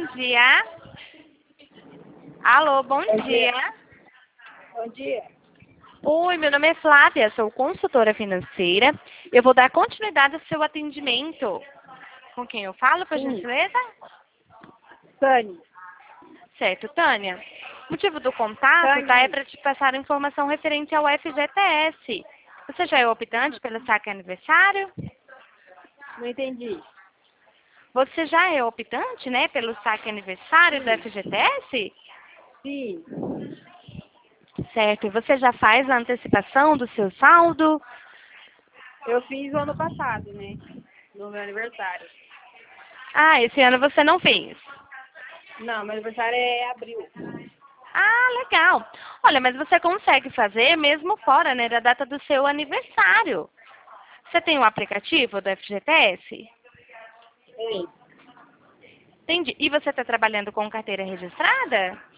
dia. Alô, bom dia. Bom dia. Oi, meu nome é Flávia, sou consultora financeira. Eu vou dar continuidade ao seu atendimento. Com quem eu falo, por Sim. gentileza? Tânia. Certo, Tânia. O motivo do contato, Tânia. tá, é para te passar informação referente ao FGTS. Você já é optante pelo saque aniversário? Não entendi. Você já é optante, né, pelo saque aniversário do Sim. FGTS? Sim. Certo. E você já faz a antecipação do seu saldo? Eu fiz o ano passado, né? No meu aniversário. Ah, esse ano você não fez. Não, meu aniversário é abril. Ah, legal. Olha, mas você consegue fazer mesmo fora, né, da data do seu aniversário. Você tem um aplicativo do FGTS? Sim. Entendi. E você está trabalhando com carteira registrada?